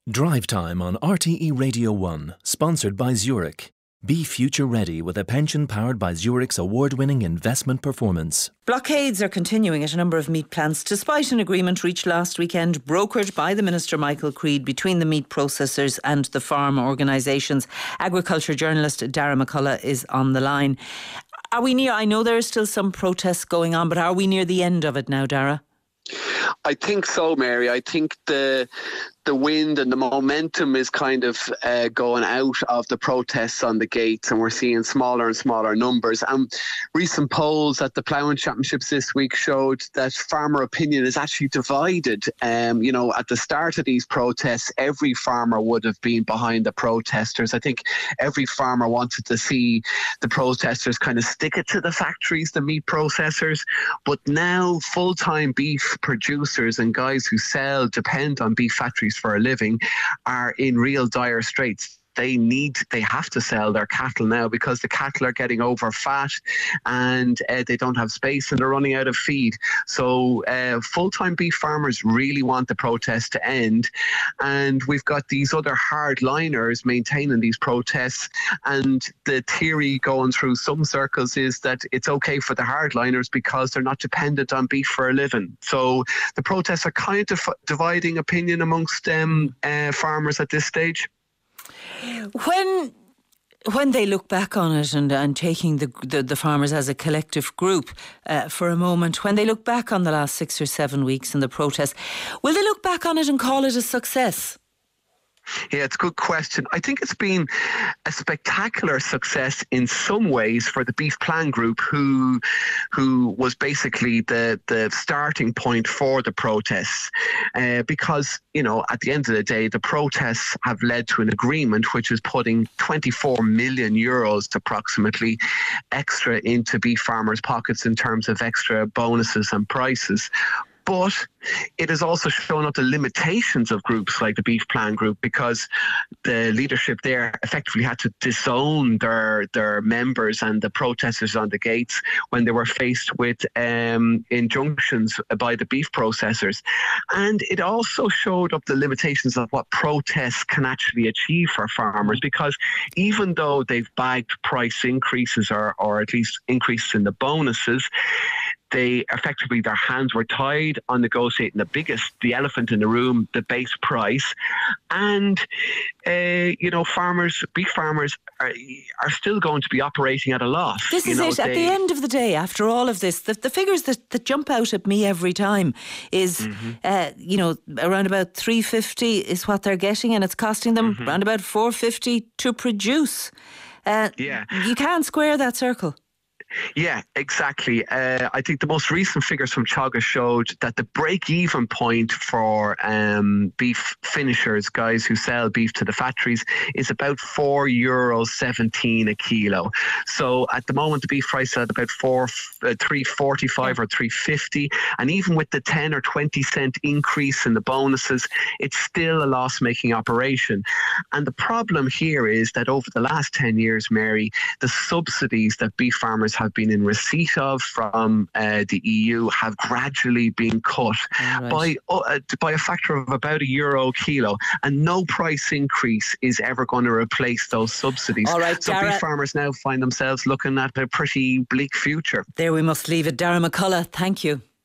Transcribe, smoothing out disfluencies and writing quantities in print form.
Drive Time on RTE Radio 1, sponsored by Zurich. Be future ready with a pension powered by Zurich's award-winning investment performance. Blockades are continuing at a number of meat plants despite an agreement reached last weekend, brokered by the Minister Michael Creed, between the meat processors and the farm organisations. Agriculture journalist Dara McCullough is on the line. Are we near? I know there are still some protests going on, but are we near the end of it now, Dara? I think so, Mary. I think the wind and the momentum is kind of going out of the protests on the gates, and we're seeing smaller and smaller numbers. And recent polls at the Ploughing Championships this week showed that farmer opinion is actually divided. At the start of these protests, every farmer would have been behind the protesters. I think every farmer wanted to see the protesters kind of stick it to the factories, the meat processors. But now full-time beef producers and guys who depend on beef factories for a living are in real dire straits. They have to sell their cattle now because the cattle are getting over fat and they don't have space and they're running out of feed. So full-time beef farmers really want the protest to end. And we've got these other hardliners maintaining these protests. And the theory going through some circles is that it's okay for the hardliners because they're not dependent on beef for a living. So the protests are kind of dividing opinion amongst farmers at this stage. When they look back on it and taking the farmers as a collective group for a moment, when they look back on the last 6 or 7 weeks and the protests, will they look back on it and call it a success? Yeah, it's a good question. I think it's been a spectacular success in some ways for the Beef Plan Group, who was basically the starting point for the protests. Because, at the end of the day, the protests have led to an agreement which is putting 24 million euros approximately extra into beef farmers' pockets in terms of extra bonuses and prices. But it has also shown up the limitations of groups like the Beef Plan Group, because the leadership there effectively had to disown their members and the protesters on the gates when they were faced with injunctions by the beef processors. And it also showed up the limitations of what protests can actually achieve for farmers, because even though they've bagged price increases or at least increases in the bonuses, their hands were tied on negotiating the elephant in the room, the base price. And, beef farmers are still going to be operating at a loss. This is it. At the end of the day, after all of this, the figures that jump out at me every time is, around about 350 is what they're getting, and it's costing them around about 450 to produce. You can't square that circle. Yeah, exactly. I think the most recent figures from Teagasc showed that the break-even point for beef finishers, guys who sell beef to the factories, is about €4.17 a kilo. So at the moment, the beef price is at about $3.45 or $3.50, and even with the 10 or 20 cent increase in the bonuses, it's still a loss-making operation. And the problem here is that over the last 10 years, Mary, the subsidies that beef farmers have been in receipt of from the EU have gradually been cut by a factor of about €1 a kilo, and no price increase is ever going to replace those subsidies. All right, so Dara, beef farmers now find themselves looking at a pretty bleak future. There we must leave it. Dara McCullough, thank you.